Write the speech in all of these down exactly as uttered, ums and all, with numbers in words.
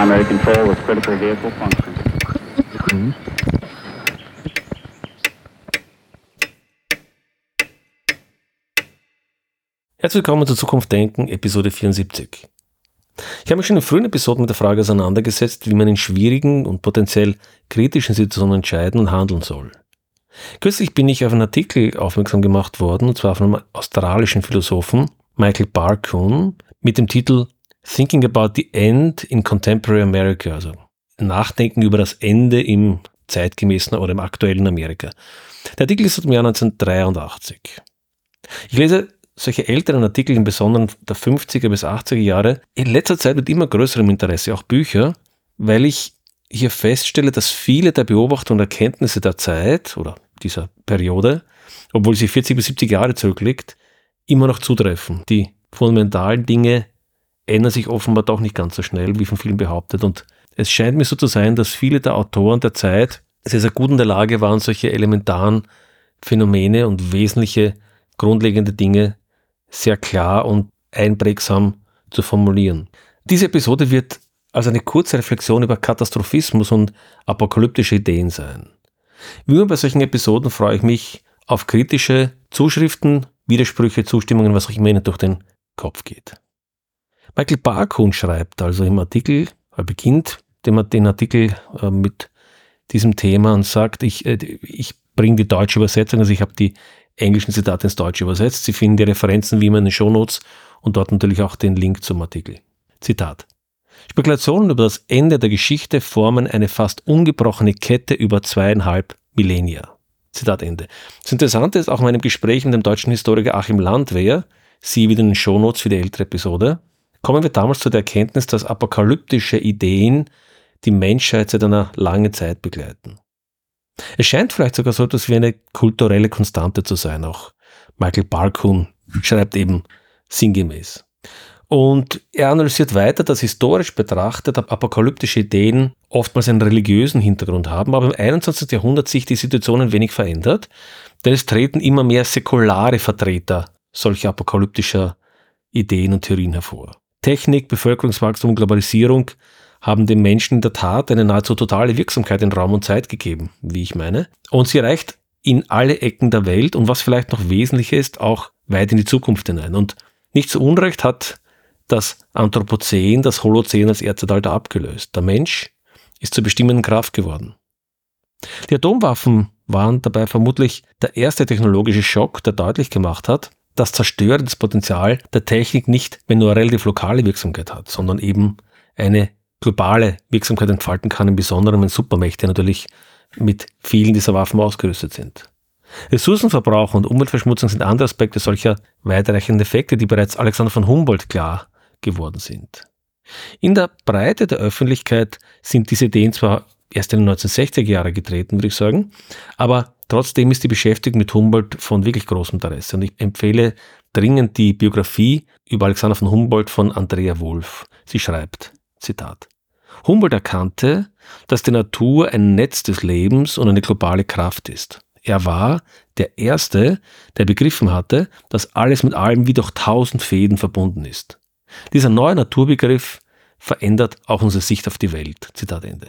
Primary control with critical vehicle function. Herzlich willkommen zu Zukunft Denken, Episode vierundsiebzig. Ich habe mich schon in frühen Episoden mit der Frage auseinandergesetzt, wie man in schwierigen und potenziell kritischen Situationen entscheiden und handeln soll. Kürzlich bin ich auf einen Artikel aufmerksam gemacht worden, und zwar von einem australischen Philosophen, Michael Barkun, mit dem Titel Thinking about the End in Contemporary America, also Nachdenken über das Ende im zeitgemäßen oder im aktuellen Amerika. Der Artikel ist aus dem Jahr neunzehnhundertdreiundachtzig. Ich lese solche älteren Artikel, im Besonderen der fünfziger bis achtziger Jahre, in letzter Zeit mit immer größerem Interesse, auch Bücher, weil ich hier feststelle, dass viele der Beobachtungen und Erkenntnisse der Zeit oder dieser Periode, obwohl sie vierzig bis siebzig Jahre zurückliegt, immer noch zutreffen. Die fundamentalen Dinge ändern sich offenbar doch nicht ganz so schnell, wie von vielen behauptet. Und es scheint mir so zu sein, dass viele der Autoren der Zeit sehr, sehr gut in der Lage waren, solche elementaren Phänomene und wesentliche, grundlegende Dinge sehr klar und einprägsam zu formulieren. Diese Episode wird also eine kurze Reflexion über Katastrophismus und apokalyptische Ideen sein. Wie immer bei solchen Episoden freue ich mich auf kritische Zuschriften, Widersprüche, Zustimmungen, was auch immer Ihnen durch den Kopf geht. Michael Barkun schreibt also im Artikel, er beginnt den Artikel mit diesem Thema und sagt, ich, ich bringe die deutsche Übersetzung, also ich habe die englischen Zitate ins Deutsche übersetzt. Sie finden die Referenzen wie immer in den Shownotes und dort natürlich auch den Link zum Artikel. Zitat. Spekulationen über das Ende der Geschichte formen eine fast ungebrochene Kette über zweieinhalb Millennia. Zitat Ende. Das Interessante ist auch in meinem Gespräch mit dem deutschen Historiker Achim Landwehr, siehe wieder in den Shownotes für die ältere Episode, kommen wir damals zu der Erkenntnis, dass apokalyptische Ideen die Menschheit seit einer langen Zeit begleiten. Es scheint vielleicht sogar so etwas wie eine kulturelle Konstante zu sein. Auch Michael Barkun schreibt eben sinngemäß. Und er analysiert weiter, dass historisch betrachtet apokalyptische Ideen oftmals einen religiösen Hintergrund haben, aber im einundzwanzigsten Jahrhundert sich die Situation ein wenig verändert, denn es treten immer mehr säkulare Vertreter solcher apokalyptischer Ideen und Theorien hervor. Technik, Bevölkerungswachstum, Globalisierung haben den Menschen in der Tat eine nahezu totale Wirksamkeit in Raum und Zeit gegeben, wie ich meine. Und sie reicht in alle Ecken der Welt und was vielleicht noch wesentlicher ist, auch weit in die Zukunft hinein. Und nicht zu Unrecht hat das Anthropozän das Holozän als Erdzeitalter abgelöst. Der Mensch ist zur bestimmenden Kraft geworden. Die Atomwaffen waren dabei vermutlich der erste technologische Schock, der deutlich gemacht hat, dass zerstörendes Potenzial der Technik nicht mehr nur relativ lokale Wirksamkeit hat, sondern eben eine globale Wirksamkeit entfalten kann, im Besonderen, wenn Supermächte natürlich mit vielen dieser Waffen ausgerüstet sind. Ressourcenverbrauch und Umweltverschmutzung sind andere Aspekte solcher weitreichenden Effekte, die bereits Alexander von Humboldt klar geworden sind. In der Breite der Öffentlichkeit sind diese Ideen zwar erst in den neunzehnhundertsechziger Jahren getreten, würde ich sagen, aber trotzdem ist die Beschäftigung mit Humboldt von wirklich großem Interesse. Und ich empfehle dringend die Biografie über Alexander von Humboldt von Andrea Wulf. Sie schreibt, Zitat, Humboldt erkannte, dass die Natur ein Netz des Lebens und eine globale Kraft ist. Er war der Erste, der begriffen hatte, dass alles mit allem wie durch tausend Fäden verbunden ist. Dieser neue Naturbegriff verändert auch unsere Sicht auf die Welt. Zitat Ende.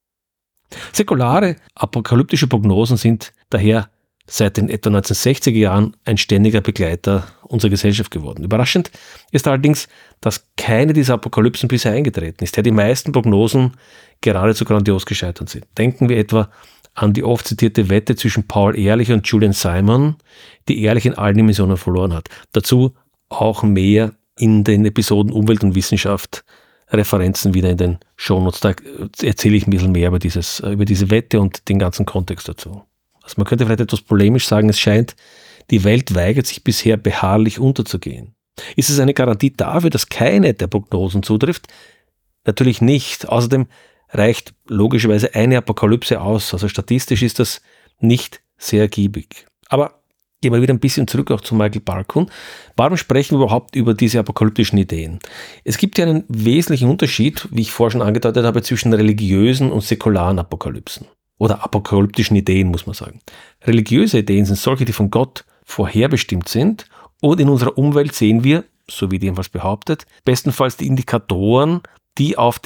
Säkulare, apokalyptische Prognosen sind daher seit den etwa neunzehnhundertsechziger Jahren ein ständiger Begleiter unserer Gesellschaft geworden. Überraschend ist allerdings, dass keine dieser Apokalypsen bisher eingetreten ist, da die meisten Prognosen geradezu grandios gescheitert sind. Denken wir etwa an die oft zitierte Wette zwischen Paul Ehrlich und Julian Simon, die Ehrlich in allen Dimensionen verloren hat. Dazu auch mehr in den Episoden Umwelt und Wissenschaft, Referenzen wieder in den Shownotes. Da erzähle ich ein bisschen mehr über, dieses, über diese Wette und den ganzen Kontext dazu. Also man könnte vielleicht etwas polemisch sagen, es scheint, die Welt weigert sich bisher beharrlich unterzugehen. Ist es eine Garantie dafür, dass keine der Prognosen zutrifft? Natürlich nicht. Außerdem reicht logischerweise eine Apokalypse aus. Also statistisch ist das nicht sehr ergiebig. Aber gehen wir wieder ein bisschen zurück auch zu Michael Barkun. Warum sprechen wir überhaupt über diese apokalyptischen Ideen? Es gibt ja einen wesentlichen Unterschied, wie ich vorher schon angedeutet habe, zwischen religiösen und säkularen Apokalypsen. Oder apokalyptischen Ideen, muss man sagen. Religiöse Ideen sind solche, die von Gott vorherbestimmt sind und in unserer Umwelt sehen wir, so wie die jedenfalls behauptet, bestenfalls die Indikatoren, die auf den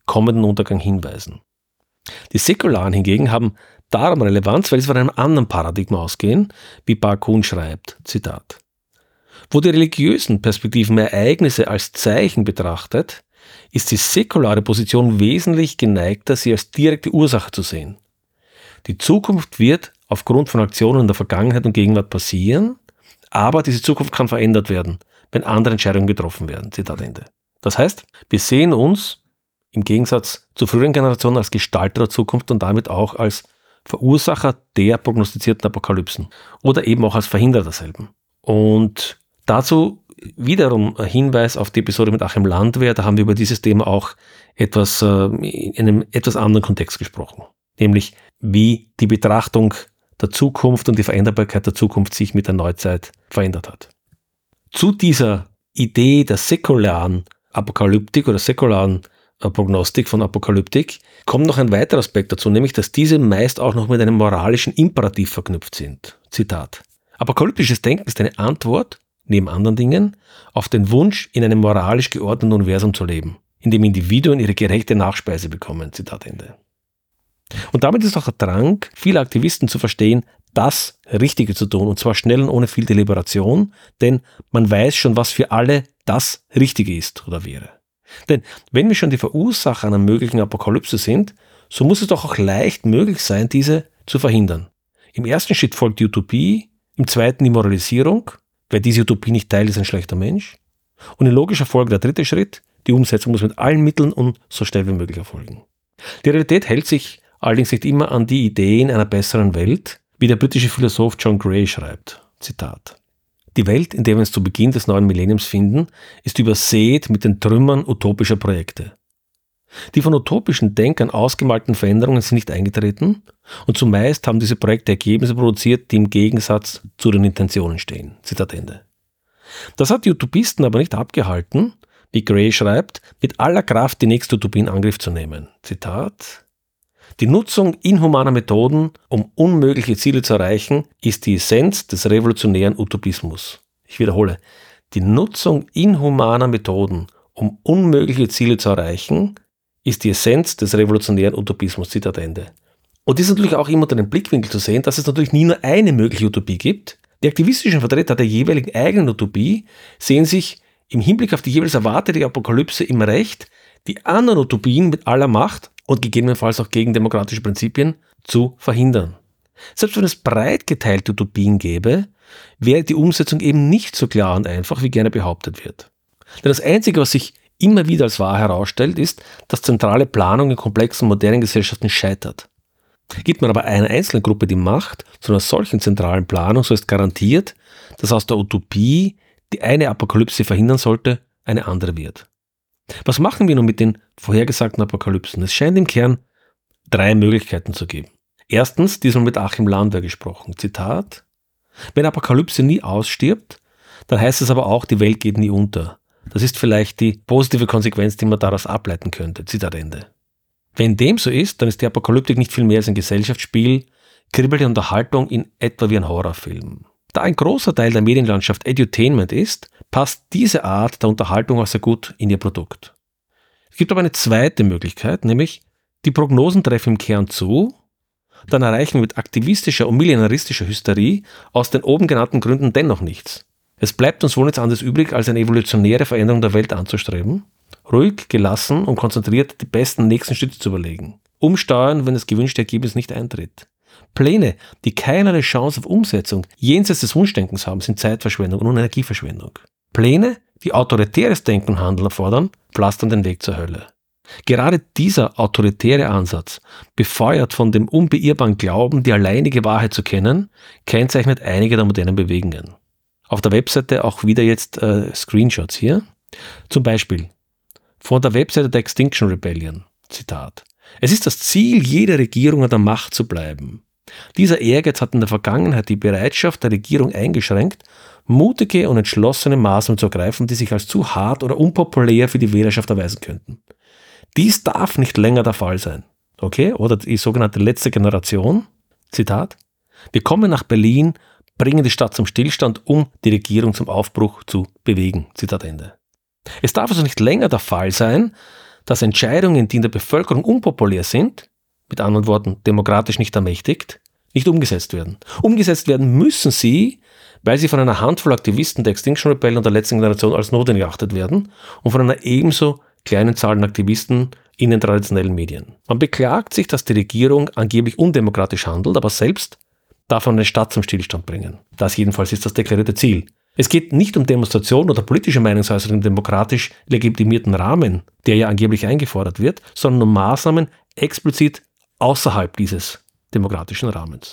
kommenden Untergang hinweisen. Die Säkularen hingegen haben darum Relevanz, weil sie von einem anderen Paradigma ausgehen, wie Barkun schreibt, Zitat. Wo die religiösen Perspektiven Ereignisse als Zeichen betrachtet, ist die säkulare Position wesentlich geneigter, sie als direkte Ursache zu sehen. Die Zukunft wird aufgrund von Aktionen in der Vergangenheit und Gegenwart passieren, aber diese Zukunft kann verändert werden, wenn andere Entscheidungen getroffen werden. Zitat Ende. Das heißt, wir sehen uns im Gegensatz zu früheren Generationen als Gestalter der Zukunft und damit auch als Verursacher der prognostizierten Apokalypsen oder eben auch als Verhinderer derselben. Und dazu wiederum ein Hinweis auf die Episode mit Achim Landwehr, da haben wir über dieses Thema auch etwas äh, in einem etwas anderen Kontext gesprochen, nämlich wie die Betrachtung der Zukunft und die Veränderbarkeit der Zukunft sich mit der Neuzeit verändert hat. Zu dieser Idee der säkularen Apokalyptik oder säkularen Prognostik von Apokalyptik kommt noch ein weiterer Aspekt dazu, nämlich dass diese meist auch noch mit einem moralischen Imperativ verknüpft sind. Zitat. Apokalyptisches Denken ist eine Antwort, neben anderen Dingen, auf den Wunsch, in einem moralisch geordneten Universum zu leben, in dem Individuen ihre gerechte Nachspeise bekommen. Zitat Ende. Und damit ist auch der Drang vieler Aktivisten zu verstehen, das Richtige zu tun, und zwar schnell und ohne viel Deliberation, denn man weiß schon, was für alle das Richtige ist oder wäre. Denn wenn wir schon die Verursacher einer möglichen Apokalypse sind, so muss es doch auch leicht möglich sein, diese zu verhindern. Im ersten Schritt folgt die Utopie, im zweiten die Moralisierung. Wer diese Utopie nicht teilt, ist ein schlechter Mensch. Und in logischer Folge der dritte Schritt, die Umsetzung muss mit allen Mitteln und so schnell wie möglich erfolgen. Die Realität hält sich allerdings nicht immer an die Ideen einer besseren Welt, wie der britische Philosoph John Gray schreibt. Zitat. Die Welt, in der wir uns zu Beginn des neuen Millenniums finden, ist übersät mit den Trümmern utopischer Projekte. Die von utopischen Denkern ausgemalten Veränderungen sind nicht eingetreten und zumeist haben diese Projekte Ergebnisse produziert, die im Gegensatz zu den Intentionen stehen. Zitat Ende. Das hat die Utopisten aber nicht abgehalten, wie Gray schreibt, mit aller Kraft die nächste Utopie in Angriff zu nehmen. Zitat. Die Nutzung inhumaner Methoden, um unmögliche Ziele zu erreichen, ist die Essenz des revolutionären Utopismus. Ich wiederhole, die Nutzung inhumaner Methoden, um unmögliche Ziele zu erreichen, ist die Essenz des revolutionären Utopismus. Zitat Ende. Und dies ist natürlich auch immer unter dem Blickwinkel zu sehen, dass es natürlich nie nur eine mögliche Utopie gibt. Die aktivistischen Vertreter der jeweiligen eigenen Utopie sehen sich im Hinblick auf die jeweils erwartete Apokalypse im Recht, die anderen Utopien mit aller Macht und gegebenenfalls auch gegen demokratische Prinzipien zu verhindern. Selbst wenn es breit geteilte Utopien gäbe, wäre die Umsetzung eben nicht so klar und einfach, wie gerne behauptet wird. Denn das Einzige, was sich immer wieder als wahr herausstellt, ist, dass zentrale Planung in komplexen modernen Gesellschaften scheitert. Gibt man aber einer einzelnen Gruppe die Macht zu einer solchen zentralen Planung, so ist garantiert, dass aus der Utopie, die eine Apokalypse verhindern sollte, eine andere wird. Was machen wir nun mit den vorhergesagten Apokalypsen? Es scheint im Kern drei Möglichkeiten zu geben. Erstens, diesmal mit Achim Landwehr gesprochen. Zitat. Wenn Apokalypse nie ausstirbt, dann heißt es aber auch, die Welt geht nie unter. Das ist vielleicht die positive Konsequenz, die man daraus ableiten könnte. Zitat Ende. Wenn dem so ist, dann ist die Apokalyptik nicht viel mehr als ein Gesellschaftsspiel, kribbelte Unterhaltung in etwa wie ein Horrorfilm. Da ein großer Teil der Medienlandschaft Edutainment ist, passt diese Art der Unterhaltung auch sehr gut in ihr Produkt. Es gibt aber eine zweite Möglichkeit, nämlich die Prognosen treffen im Kern zu, dann erreichen wir mit aktivistischer und millenaristischer Hysterie aus den oben genannten Gründen dennoch nichts. Es bleibt uns wohl nichts anderes übrig, als eine evolutionäre Veränderung der Welt anzustreben, ruhig, gelassen und konzentriert die besten nächsten Schritte zu überlegen. Umsteuern, wenn das gewünschte Ergebnis nicht eintritt. Pläne, die keinerlei Chance auf Umsetzung jenseits des Wunschdenkens haben, sind Zeitverschwendung und Energieverschwendung. Pläne, die autoritäres Denken und Handeln erfordern, pflastern den Weg zur Hölle. Gerade dieser autoritäre Ansatz, befeuert von dem unbeirrbaren Glauben, die alleinige Wahrheit zu kennen, kennzeichnet einige der modernen Bewegungen. Auf der Webseite auch wieder jetzt äh, Screenshots hier. Zum Beispiel von der Webseite der Extinction Rebellion. Zitat. Es ist das Ziel jeder Regierung an der Macht zu bleiben. Dieser Ehrgeiz hat in der Vergangenheit die Bereitschaft der Regierung eingeschränkt, mutige und entschlossene Maßnahmen zu ergreifen, die sich als zu hart oder unpopulär für die Wählerschaft erweisen könnten. Dies darf nicht länger der Fall sein. Okay? Oder die sogenannte letzte Generation. Zitat. Wir kommen nach Berlin, bringen die Stadt zum Stillstand, um die Regierung zum Aufbruch zu bewegen. Zitat Ende. Es darf also nicht länger der Fall sein, dass Entscheidungen, die in der Bevölkerung unpopulär sind, mit anderen Worten demokratisch nicht ermächtigt, nicht umgesetzt werden. Umgesetzt werden müssen sie, weil sie von einer Handvoll Aktivisten der Extinction Rebellion und der letzten Generation als notwendig erachtet werden und von einer ebenso kleinen Zahl an Aktivisten in den traditionellen Medien. Man beklagt sich, dass die Regierung angeblich undemokratisch handelt, aber selbst darf man eine Stadt zum Stillstand bringen. Das jedenfalls ist das deklarierte Ziel. Es geht nicht um Demonstrationen oder politische Meinungsäußerung im demokratisch legitimierten Rahmen, der ja angeblich eingefordert wird, sondern um Maßnahmen explizit außerhalb dieses demokratischen Rahmens.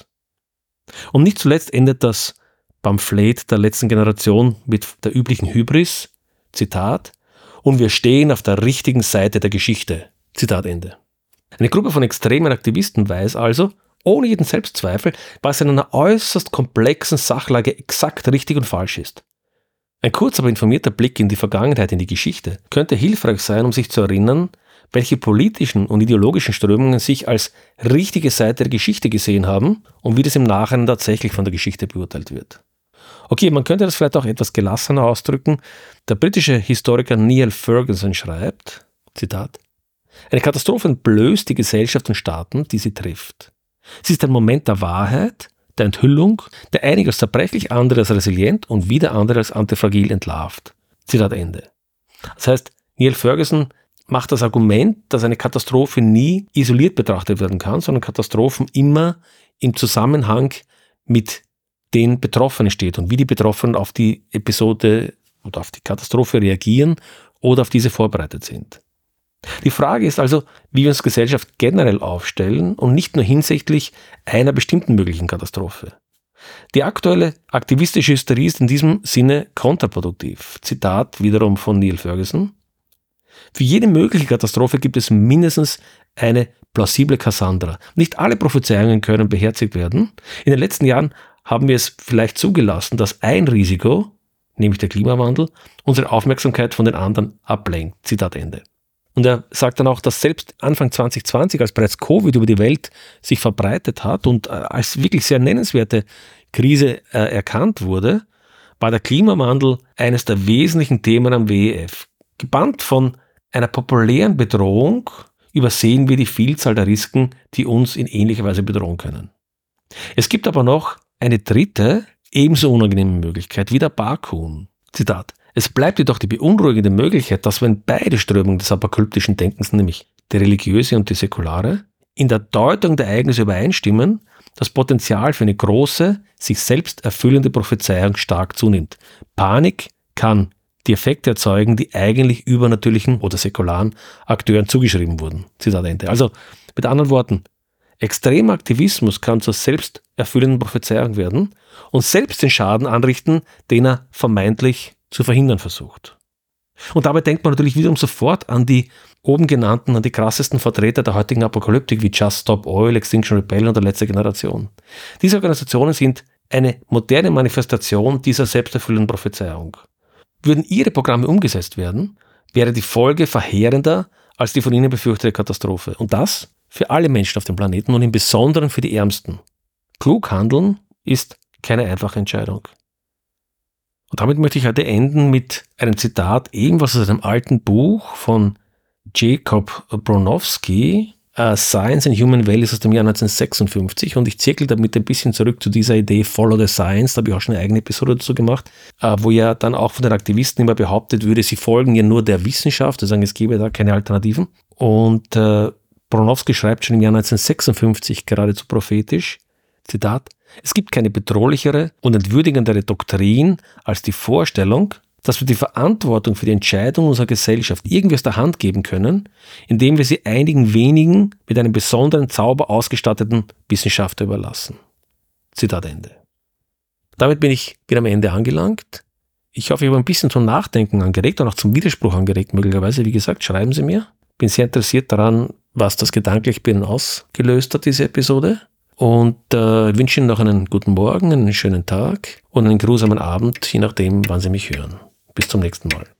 Und nicht zuletzt endet das Pamphlet der letzten Generation mit der üblichen Hybris, Zitat, und wir stehen auf der richtigen Seite der Geschichte, Zitat Ende. Eine Gruppe von extremen Aktivisten weiß also, ohne jeden Selbstzweifel, was in einer äußerst komplexen Sachlage exakt richtig und falsch ist. Ein kurzer, aber informierter Blick in die Vergangenheit, in die Geschichte, könnte hilfreich sein, um sich zu erinnern, welche politischen und ideologischen Strömungen sich als richtige Seite der Geschichte gesehen haben und wie das im Nachhinein tatsächlich von der Geschichte beurteilt wird. Okay, man könnte das vielleicht auch etwas gelassener ausdrücken. Der britische Historiker Niall Ferguson schreibt, Zitat, eine Katastrophe entblößt die Gesellschaft und Staaten, die sie trifft. Sie ist ein Moment der Wahrheit, der Enthüllung, der einige als zerbrechlich, andere als resilient und wieder andere als antifragil entlarvt. Zitat Ende. Das heißt, Niall Ferguson macht das Argument, dass eine Katastrophe nie isoliert betrachtet werden kann, sondern Katastrophen immer im Zusammenhang mit den Betroffenen steht und wie die Betroffenen auf die Episode oder auf die Katastrophe reagieren oder auf diese vorbereitet sind. Die Frage ist also, wie wir uns Gesellschaft generell aufstellen und nicht nur hinsichtlich einer bestimmten möglichen Katastrophe. Die aktuelle aktivistische Hysterie ist in diesem Sinne kontraproduktiv. Zitat wiederum von Niall Ferguson. Für jede mögliche Katastrophe gibt es mindestens eine plausible Cassandra. Nicht alle Prophezeiungen können beherzigt werden. In den letzten Jahren haben wir es vielleicht zugelassen, dass ein Risiko, nämlich der Klimawandel, unsere Aufmerksamkeit von den anderen ablenkt. Zitat Ende. Und er sagt dann auch, dass selbst Anfang zwanzig zwanzig, als bereits Covid über die Welt sich verbreitet hat und als wirklich sehr nennenswerte Krise äh, erkannt wurde, war der Klimawandel eines der wesentlichen Themen am W E F. Gebannt von einer populären Bedrohung übersehen wir die Vielzahl der Risiken, die uns in ähnlicher Weise bedrohen können. Es gibt aber noch eine dritte, ebenso unangenehme Möglichkeit wie der Barkuhn. Zitat. Es bleibt jedoch die beunruhigende Möglichkeit, dass wenn beide Strömungen des apokalyptischen Denkens, nämlich die religiöse und die säkulare, in der Deutung der Ereignisse übereinstimmen, das Potenzial für eine große, sich selbst erfüllende Prophezeiung stark zunimmt. Panik kann die Effekte erzeugen, die eigentlich übernatürlichen oder säkularen Akteuren zugeschrieben wurden. Zitat Ende. Also mit anderen Worten, extremer Aktivismus kann zur selbsterfüllenden Prophezeiung werden und selbst den Schaden anrichten, den er vermeintlich zu verhindern versucht. Und dabei denkt man natürlich wiederum sofort an die oben genannten, an die krassesten Vertreter der heutigen Apokalyptik wie Just Stop Oil, Extinction Rebellion oder Letzte Generation. Diese Organisationen sind eine moderne Manifestation dieser selbsterfüllenden Prophezeiung. Würden ihre Programme umgesetzt werden, wäre die Folge verheerender als die von ihnen befürchtete Katastrophe. Und das für alle Menschen auf dem Planeten und im Besonderen für die Ärmsten. Klug handeln ist keine einfache Entscheidung. Und damit möchte ich heute enden mit einem Zitat, ebenfalls aus einem alten Buch von Jacob Bronowski, uh, Science and Human Values aus dem Jahr neunzehnhundertsechsundfünfzig. Und ich zirkel damit ein bisschen zurück zu dieser Idee Follow the Science, da habe ich auch schon eine eigene Episode dazu gemacht, uh, wo ja dann auch von den Aktivisten immer behauptet würde, sie folgen ja nur der Wissenschaft, also sagen, es gäbe da keine Alternativen. Und uh, Bronowski schreibt schon im Jahr neunzehnhundertsechsundfünfzig geradezu prophetisch, Zitat, es gibt keine bedrohlichere und entwürdigendere Doktrin als die Vorstellung, dass wir die Verantwortung für die Entscheidung unserer Gesellschaft irgendwie aus der Hand geben können, indem wir sie einigen wenigen mit einem besonderen Zauber ausgestatteten Wissenschaftler überlassen. Zitat Ende. Damit bin ich wieder am Ende angelangt. Ich hoffe, ich habe ein bisschen zum Nachdenken angeregt und auch zum Widerspruch angeregt möglicherweise. Wie gesagt, schreiben Sie mir. Bin sehr interessiert daran, was das gedanklich bei Ihnen ausgelöst hat, diese Episode. Und äh, wünsche Ihnen noch einen guten Morgen, einen schönen Tag und einen geruhsamen Abend, je nachdem, wann Sie mich hören. Bis zum nächsten Mal.